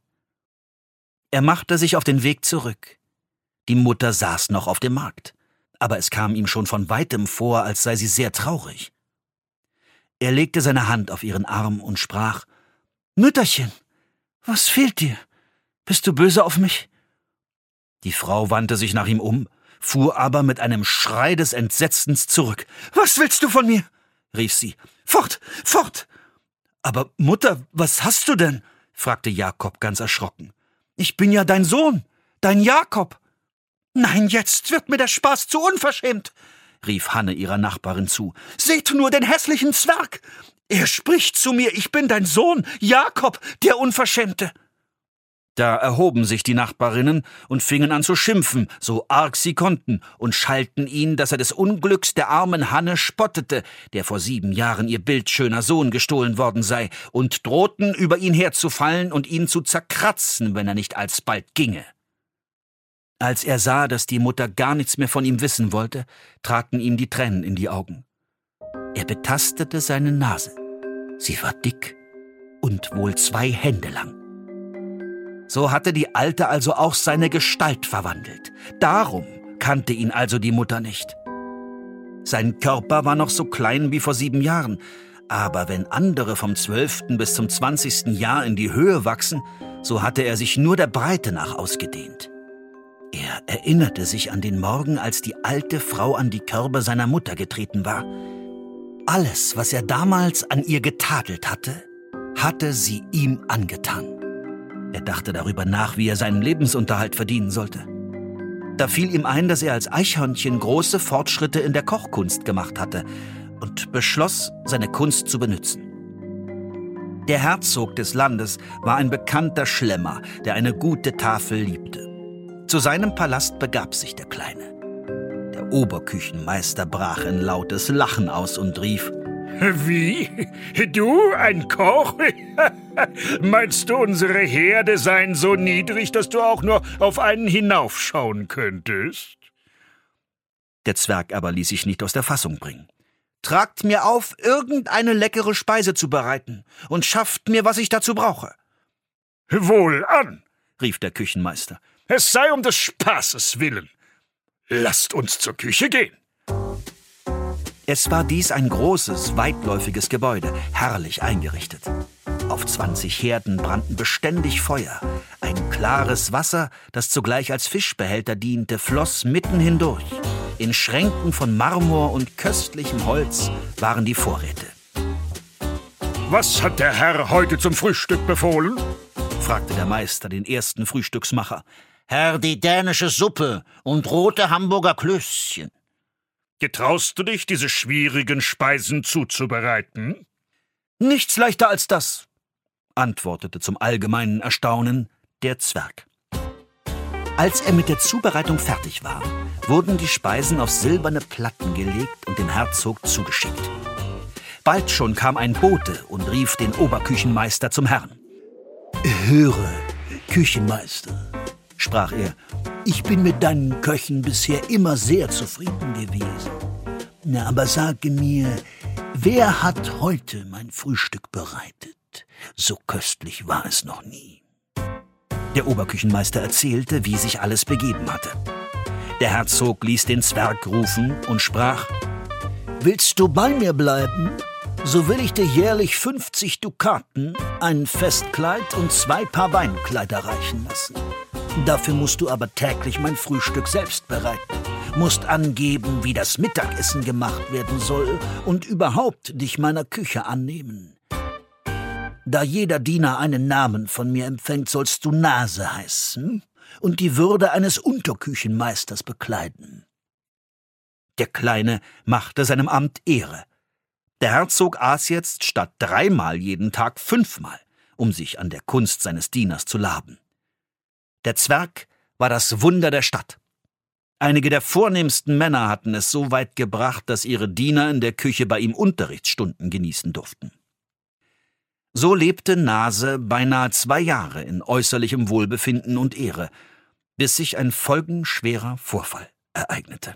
Er machte sich auf den Weg zurück. Die Mutter saß noch auf dem Markt, aber es kam ihm schon von weitem vor, als sei sie sehr traurig. Er legte seine Hand auf ihren Arm und sprach, »Mütterchen, was fehlt dir? Bist du böse auf mich?« Die Frau wandte sich nach ihm um, fuhr aber mit einem Schrei des Entsetzens zurück. »Was willst du von mir?« rief sie. »Fort, fort!« »Aber Mutter, was hast du denn?« fragte Jakob ganz erschrocken. »Ich bin ja dein Sohn, dein Jakob.« »Nein, jetzt wird mir der Spaß zu unverschämt«, rief Hanne ihrer Nachbarin zu. »Seht nur den hässlichen Zwerg! Er spricht zu mir, ich bin dein Sohn, Jakob, der Unverschämte.« Da erhoben sich die Nachbarinnen und fingen an zu schimpfen, so arg sie konnten, und schalten ihn, dass er des Unglücks der armen Hanne spottete, der vor sieben Jahren ihr bildschöner Sohn gestohlen worden sei, und drohten, über ihn herzufallen und ihn zu zerkratzen, wenn er nicht alsbald ginge. Als er sah, dass die Mutter gar nichts mehr von ihm wissen wollte, traten ihm die Tränen in die Augen. Er betastete seine Nase. Sie war dick und wohl zwei Hände lang. So hatte die Alte also auch seine Gestalt verwandelt. Darum kannte ihn also die Mutter nicht. Sein Körper war noch so klein wie vor sieben Jahren, aber wenn andere vom zwölften bis zum zwanzigsten Jahr in die Höhe wachsen, so hatte er sich nur der Breite nach ausgedehnt. Er erinnerte sich an den Morgen, als die alte Frau an die Körbe seiner Mutter getreten war. Alles, was er damals an ihr getadelt hatte, hatte sie ihm angetan. Er dachte darüber nach, wie er seinen Lebensunterhalt verdienen sollte. Da fiel ihm ein, dass er als Eichhörnchen große Fortschritte in der Kochkunst gemacht hatte und beschloss, seine Kunst zu benützen. Der Herzog des Landes war ein bekannter Schlemmer, der eine gute Tafel liebte. Zu seinem Palast begab sich der Kleine. Der Oberküchenmeister brach in lautes Lachen aus und rief, »Wie? Du, ein Koch? Meinst du, unsere Herde seien so niedrig, dass du auch nur auf einen hinaufschauen könntest?« Der Zwerg aber ließ sich nicht aus der Fassung bringen. »Tragt mir auf, irgendeine leckere Speise zu bereiten, und schafft mir, was ich dazu brauche.« »Wohlan«, rief der Küchenmeister, »es sei um des Spaßes willen. Lasst uns zur Küche gehen.« Es war dies ein großes, weitläufiges Gebäude, herrlich eingerichtet. Auf zwanzig Herden brannten beständig Feuer. Ein klares Wasser, das zugleich als Fischbehälter diente, floss mitten hindurch. In Schränken von Marmor und köstlichem Holz waren die Vorräte. Was hat der Herr heute zum Frühstück befohlen?« fragte der Meister den ersten Frühstücksmacher. »Herr, die dänische Suppe und rote Hamburger Klößchen.« »Getraust du dich, diese schwierigen Speisen zuzubereiten?« »Nichts leichter als das«, antwortete zum allgemeinen Erstaunen der Zwerg. Als er mit der Zubereitung fertig war, wurden die Speisen auf silberne Platten gelegt und dem Herzog zugeschickt. Bald schon kam ein Bote und rief den Oberküchenmeister zum Herrn. »Höre, Küchenmeister«, sprach er, »ich bin mit deinen Köchen bisher immer sehr zufrieden gewesen. Na, aber sage mir, wer hat heute mein Frühstück bereitet? So köstlich war es noch nie.« Der Oberküchenmeister erzählte, wie sich alles begeben hatte. Der Herzog ließ den Zwerg rufen und sprach: »Willst du bei mir bleiben? So will ich dir jährlich fünfzig Dukaten, ein Festkleid und zwei Paar Beinkleider reichen lassen. Dafür musst du aber täglich mein Frühstück selbst bereiten, musst angeben, wie das Mittagessen gemacht werden soll und überhaupt dich meiner Küche annehmen. Da jeder Diener einen Namen von mir empfängt, sollst du Nase heißen und die Würde eines Unterküchenmeisters bekleiden.« Der Kleine machte seinem Amt Ehre. Der Herzog aß jetzt statt dreimal jeden Tag fünfmal, um sich an der Kunst seines Dieners zu laben. Der Zwerg war das Wunder der Stadt. Einige der vornehmsten Männer hatten es so weit gebracht, dass ihre Diener in der Küche bei ihm Unterrichtsstunden genießen durften. So lebte Nase beinahe zwei Jahre in äußerlichem Wohlbefinden und Ehre, bis sich ein folgenschwerer Vorfall ereignete.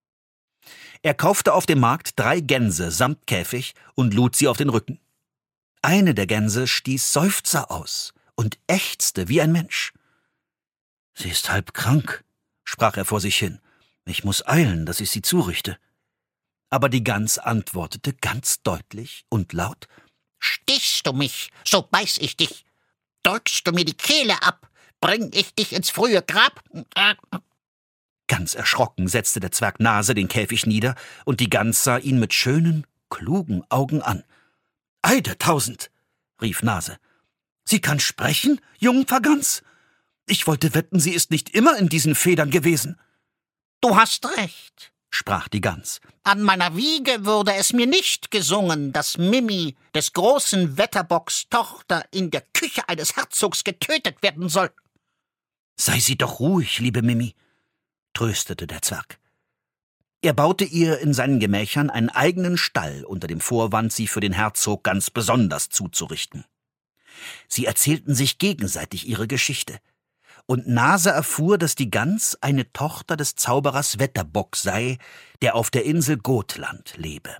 Er kaufte auf dem Markt drei Gänse samt Käfig und lud sie auf den Rücken. Eine der Gänse stieß Seufzer aus und ächzte wie ein Mensch. »Sie ist halb krank«, sprach er vor sich hin. »Ich muss eilen, dass ich sie zurichte.« Aber die Gans antwortete ganz deutlich und laut: »Stichst du mich, so beiß ich dich. Drückst du mir die Kehle ab, bring ich dich ins frühe Grab.« Ganz erschrocken setzte der Zwerg Nase den Käfig nieder, und die Gans sah ihn mit schönen, klugen Augen an. »Ei der Tausend«, rief Nase. »Sie kann sprechen, Jungfergans? Ich wollte wetten, sie ist nicht immer in diesen Federn gewesen.« »Du hast recht«, sprach die Gans. »An meiner Wiege wurde es mir nicht gesungen, dass Mimi, des großen Wetterbocks Tochter, in der Küche eines Herzogs getötet werden soll.« »Sei sie doch ruhig, liebe Mimi«, tröstete der Zwerg. Er baute ihr in seinen Gemächern einen eigenen Stall unter dem Vorwand, sie für den Herzog ganz besonders zuzurichten. Sie erzählten sich gegenseitig ihre Geschichte, und Nase erfuhr, dass die Gans eine Tochter des Zauberers Wetterbock sei, der auf der Insel Gotland lebe.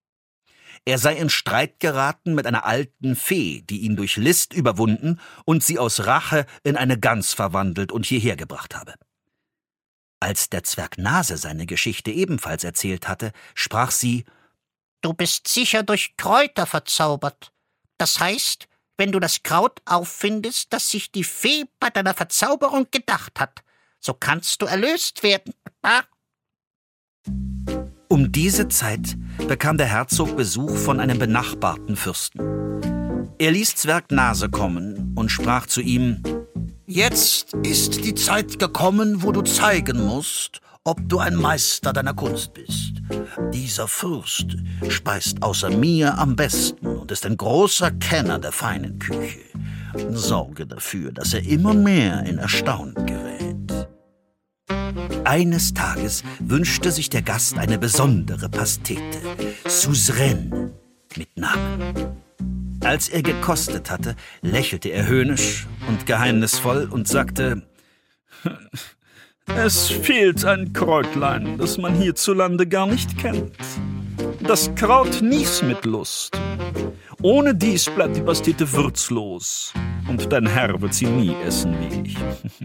Er sei in Streit geraten mit einer alten Fee, die ihn durch List überwunden und sie aus Rache in eine Gans verwandelt und hierher gebracht habe. Als der Zwerg Nase seine Geschichte ebenfalls erzählt hatte, sprach sie: »Du bist sicher durch Kräuter verzaubert. Das heißt, wenn du das Kraut auffindest, das sich die Fee bei deiner Verzauberung gedacht hat, so kannst du erlöst werden.« Ah? Um diese Zeit bekam der Herzog Besuch von einem benachbarten Fürsten. Er ließ Zwerg Nase kommen und sprach zu ihm: »Jetzt ist die Zeit gekommen, wo du zeigen musst, ob du ein Meister deiner Kunst bist. Dieser Fürst speist außer mir am besten und ist ein großer Kenner der feinen Küche. Sorge dafür, dass er immer mehr in Erstaunen gerät.« Eines Tages wünschte sich der Gast eine besondere Pastete, Suzeraine mit Namen. Als er gekostet hatte, lächelte er höhnisch und geheimnisvoll und sagte: »Es fehlt ein Kräutlein, das man hierzulande gar nicht kennt. Das Kraut Niesmitlust. Ohne dies bleibt die Pastete würzlos, und dein Herr wird sie nie essen wie ich.«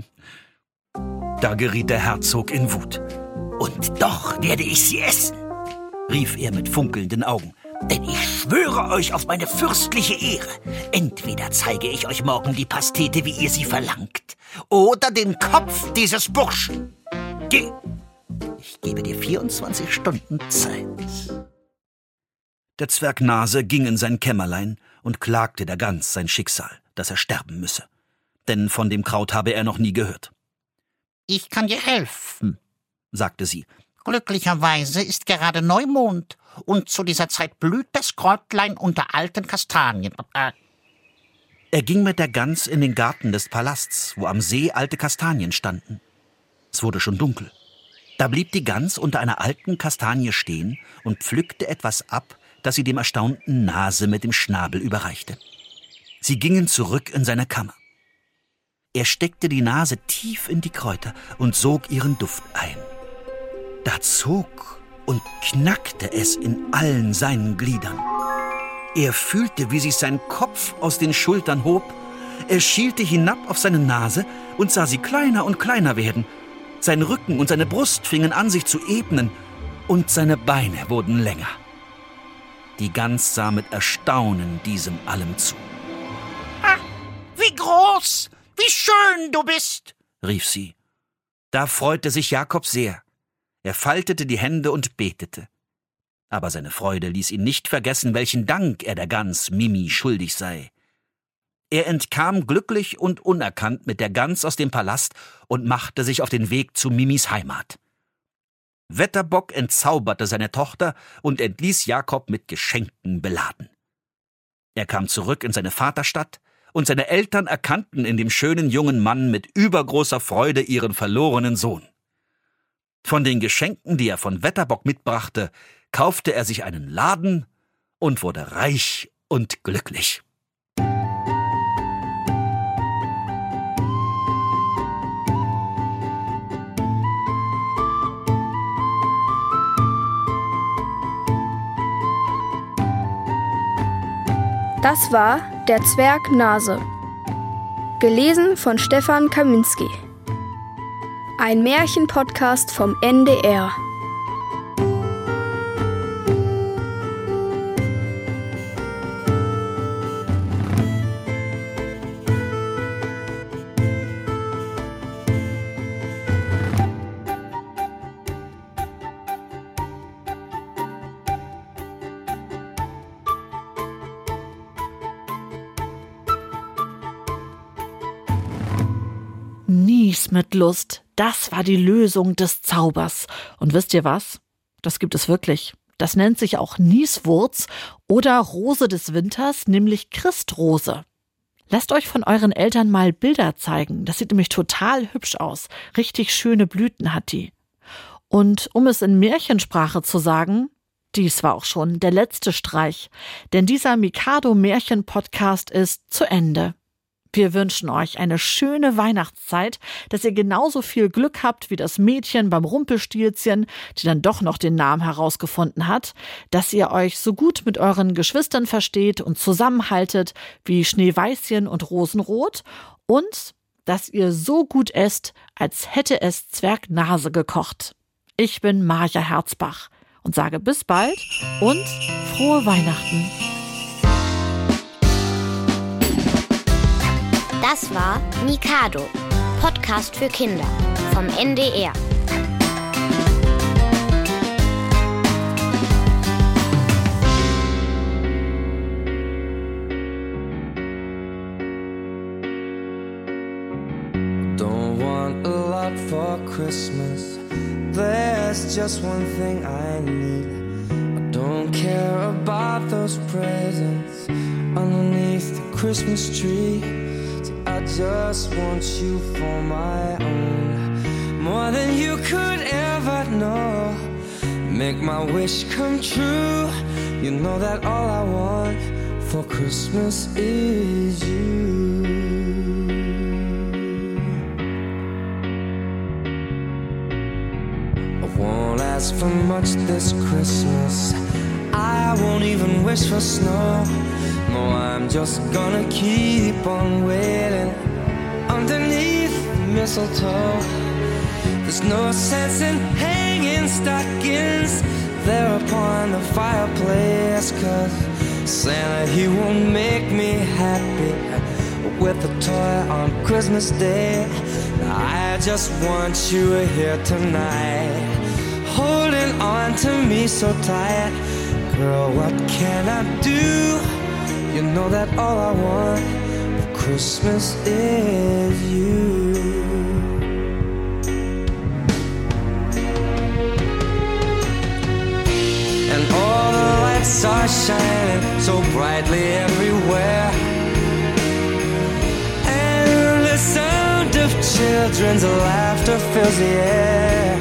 Da geriet der Herzog in Wut. »Und doch werde ich sie essen«, rief er mit funkelnden Augen. »Denn ich schwöre euch auf meine fürstliche Ehre, entweder zeige ich euch morgen die Pastete, wie ihr sie verlangt, oder den Kopf dieses Burschen. Geh! Ich gebe dir vierundzwanzig Stunden Zeit.« Der Zwerg Nase ging in sein Kämmerlein und klagte der Gans sein Schicksal, dass er sterben müsse. Denn von dem Kraut habe er noch nie gehört. »Ich kann dir helfen«, sagte sie. »Glücklicherweise ist gerade Neumond und zu dieser Zeit blüht das Kräutlein unter alten Kastanien.« Äh. Er ging mit der Gans in den Garten des Palasts, wo am See alte Kastanien standen. Es wurde schon dunkel. Da blieb die Gans unter einer alten Kastanie stehen und pflückte etwas ab, das sie dem erstaunten Nase mit dem Schnabel überreichte. Sie gingen zurück in seine Kammer. Er steckte die Nase tief in die Kräuter und sog ihren Duft ein. Da zog und knackte es in allen seinen Gliedern. Er fühlte, wie sich sein Kopf aus den Schultern hob. Er schielte hinab auf seine Nase und sah sie kleiner und kleiner werden. Sein Rücken und seine Brust fingen an, sich zu ebnen, und seine Beine wurden länger. Die Gans sah mit Erstaunen diesem allem zu. »Ah, wie groß, wie schön du bist«, rief sie. Da freute sich Jakob sehr. Er faltete die Hände und betete. Aber seine Freude ließ ihn nicht vergessen, welchen Dank er der Gans Mimi schuldig sei. Er entkam glücklich und unerkannt mit der Gans aus dem Palast und machte sich auf den Weg zu Mimis Heimat. Wetterbock entzauberte seine Tochter und entließ Jakob mit Geschenken beladen. Er kam zurück in seine Vaterstadt, und seine Eltern erkannten in dem schönen jungen Mann mit übergroßer Freude ihren verlorenen Sohn. Von den Geschenken, die er von Wetterbock mitbrachte, kaufte er sich einen Laden und wurde reich und glücklich. Das war Der Zwerg Nase. Gelesen von Stefan Kaminski. Ein Märchenpodcast vom N D R. Nies mit Lust, das war die Lösung des Zaubers. Und wisst ihr was? Das gibt es wirklich. Das nennt sich auch Nieswurz oder Rose des Winters, nämlich Christrose. Lasst euch von euren Eltern mal Bilder zeigen. Das sieht nämlich total hübsch aus. Richtig schöne Blüten hat die. Und um es in Märchensprache zu sagen, dies war auch schon der letzte Streich. Denn dieser Mikado-Märchen-Podcast ist zu Ende. Wir wünschen euch eine schöne Weihnachtszeit, dass ihr genauso viel Glück habt wie das Mädchen beim Rumpelstilzchen, die dann doch noch den Namen herausgefunden hat, dass ihr euch so gut mit euren Geschwistern versteht und zusammenhaltet wie Schneeweißchen und Rosenrot und dass ihr so gut esst, als hätte es Zwergnase gekocht. Ich bin Maja Herzbach und sage bis bald und frohe Weihnachten. Das war Mikado, Podcast für Kinder vom N D R. Don't want a lot for Christmas. There's just one thing I need. I don't care about those presents underneath the Christmas tree. I just want you for my own, more than you could ever know. Make my wish come true. You know that all I want for Christmas is you. I won't ask for much this Christmas. I won't even wish for snow. No, I'm just gonna keep on waiting underneath the mistletoe. There's no sense in hanging stockings there upon the fireplace, 'cause Santa, he won't make me happy with a toy on Christmas Day. I just want you here tonight, holding on to me so tight. Girl, what can I do? You know that all I want for Christmas is you. And all the lights are shining so brightly everywhere, and the sound of children's laughter fills the air,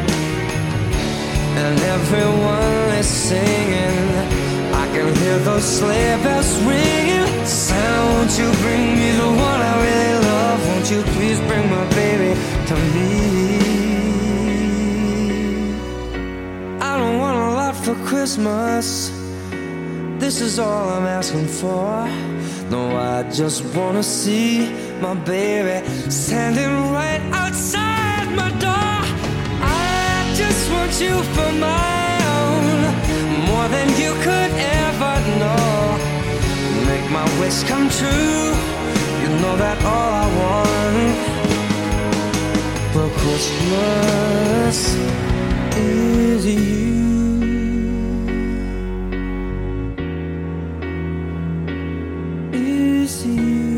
and everyone is singing. I can hear those sleigh bells ringing. Santa, won't you bring me the one I really love? Won't you please bring my baby to me? I don't want a lot for Christmas. This is all I'm asking for. No, I just wanna see my baby standing right outside my door. I just want you for my own, more than you could ever know. Make my wish come true. You know that all I want for Christmas is you. Is you.